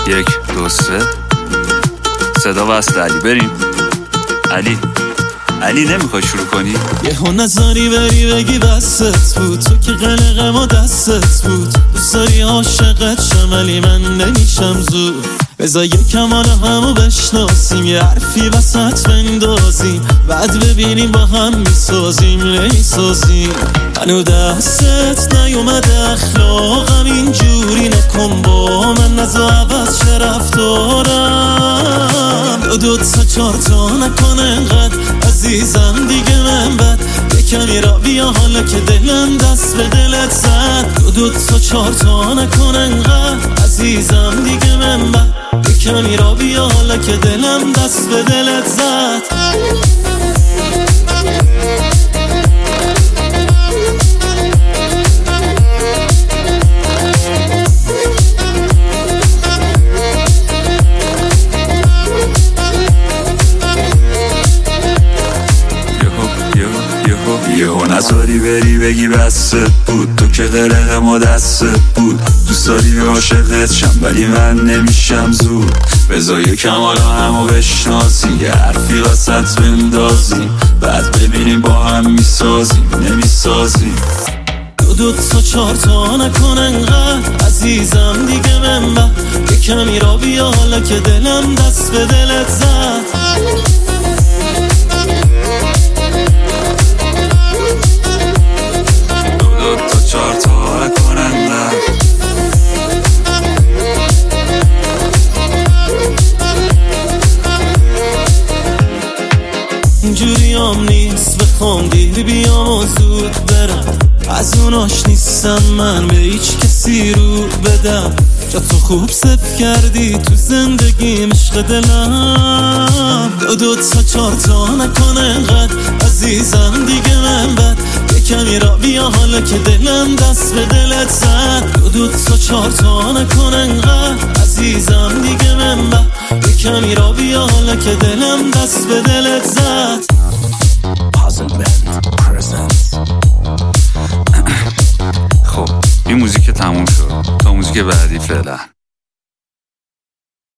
1 2 3 صدا وصل علی. بریم علی نمیخوای شروع کنی؟ یهو نظری بری بگی بستت بود، تو که قلقم و دستت بود. دوست داری عاشقت شم ولی من نمیشم زود. بذار یکم حالا همو بشناسیم، یه حرفی وسط بندازیم، بعد ببینیم با هم میسازیم نمیسازیم. منو دستت نیومده اخلاقم اینجوری نکن با من، نزا عوض چه رفتارم. دو تا 4 تا نکن انقدر عزیزم دیگه من بد. یکمی را بیا حالا که دلم دست به دلت زد. دو تا 4 تا نکن انقدر عزیزم دیگه من بد. یکمی را بیا حالا که دلم دست به دلت زد. یهو نذاری بری بگی بستت بود، تو که قلقم و دستت بود. دوست داری عاشقت شم ولی من نمیشم زود. بذار یکم حالا همو بشناسیم، یه حرفی وسط بندازیم، بعد ببینیم با هم میسازیم نمیسازیم. دو تا 4 تا نکن انقدر عزیزم دیگه من بد. یکمی را بیا حالا که دلم دست به دلت زد. اینجوری هم نیست بخوام دیر بیام و زود برم. از اوناش نیستم من به هیچ کسی رو بدم. جا تو خوب صف کردی تو زندگیم عشق دلم. دو تا 4 تا نکن انقدر عزیزم دیگه من بد. یکمی را بیا حالا که دلم دست به دلت زد. دو تا 4 تا نکن انقدر عزیزم دیگه من بد. یکمی را بیا حالا که دلم دست به دلت زد. خب این موزیک تموم شد، تا موزیک بعدی فعلا.